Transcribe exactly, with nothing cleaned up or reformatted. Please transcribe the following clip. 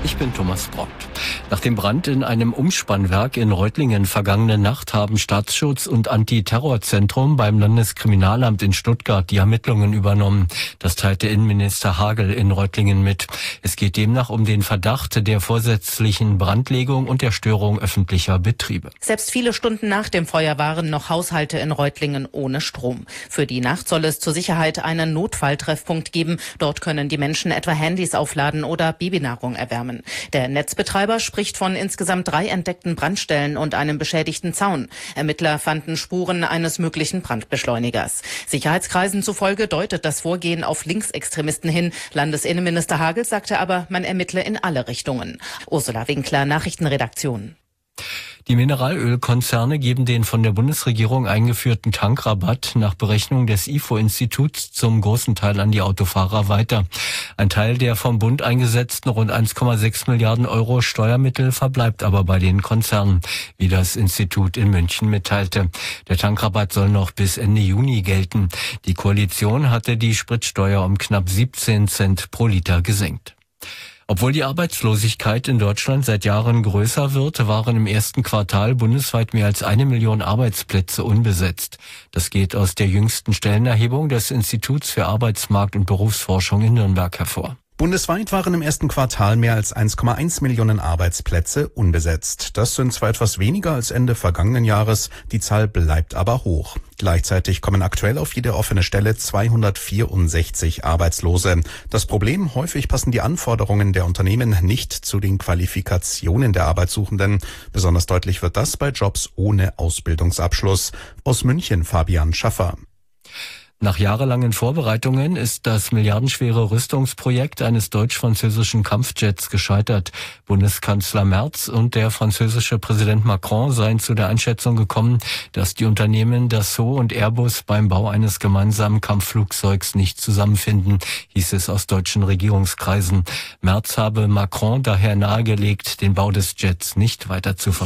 Ich bin Thomas Brott. Nach dem Brand in einem Umspannwerk in Reutlingen vergangene Nacht haben Staatsschutz und Antiterrorzentrum beim Landeskriminalamt in Stuttgart die Ermittlungen übernommen. Das teilte Innenminister Hagel in Reutlingen mit. Es geht demnach um den Verdacht der vorsätzlichen Brandlegung und der Störung öffentlicher Betriebe. Selbst viele Stunden nach dem Feuer waren noch Haushalte in Reutlingen ohne Strom. Für die Nacht soll es zur Sicherheit einen Notfalltreffpunkt geben. Dort können die Menschen etwa Handys aufladen oder Babynahrung erwärmen. Der Netzbetreiber spricht von insgesamt drei entdeckten Brandstellen und einem beschädigten Zaun. Ermittler fanden Spuren eines möglichen Brandbeschleunigers. Sicherheitskreisen zufolge deutet das Vorgehen auf Linksextremisten hin. Landesinnenminister Hagel sagte aber, man ermittle in alle Richtungen. Ursula Winkler, Nachrichtenredaktion. Die Mineralölkonzerne geben den von der Bundesregierung eingeführten Tankrabatt nach Berechnung des I F O-Instituts zum großen Teil an die Autofahrer weiter. Ein Teil der vom Bund eingesetzten rund eins Komma sechs Milliarden Euro Steuermittel verbleibt aber bei den Konzernen, wie das Institut in München mitteilte. Der Tankrabatt soll noch bis Ende Juni gelten. Die Koalition hatte die Spritsteuer um knapp siebzehn Cent pro Liter gesenkt. Obwohl die Arbeitslosigkeit in Deutschland seit Jahren größer wird, waren im ersten Quartal bundesweit mehr als eine Million Arbeitsplätze unbesetzt. Das geht aus der jüngsten Stellenerhebung des Instituts für Arbeitsmarkt- und Berufsforschung in Nürnberg hervor. Bundesweit waren im ersten Quartal mehr als eins Komma eins Millionen Arbeitsplätze unbesetzt. Das sind zwar etwas weniger als Ende vergangenen Jahres, die Zahl bleibt aber hoch. Gleichzeitig kommen aktuell auf jede offene Stelle zweihundertvierundsechzig Arbeitslose. Das Problem: häufig passen die Anforderungen der Unternehmen nicht zu den Qualifikationen der Arbeitssuchenden. Besonders deutlich wird das bei Jobs ohne Ausbildungsabschluss. Aus München Fabian Schaffer. Nach jahrelangen Vorbereitungen ist das milliardenschwere Rüstungsprojekt eines deutsch-französischen Kampfjets gescheitert. Bundeskanzler Merz und der französische Präsident Macron seien zu der Einschätzung gekommen, dass die Unternehmen Dassault und Airbus beim Bau eines gemeinsamen Kampfflugzeugs nicht zusammenfinden, hieß es aus deutschen Regierungskreisen. Merz habe Macron daher nahegelegt, den Bau des Jets nicht weiter zu verfolgen.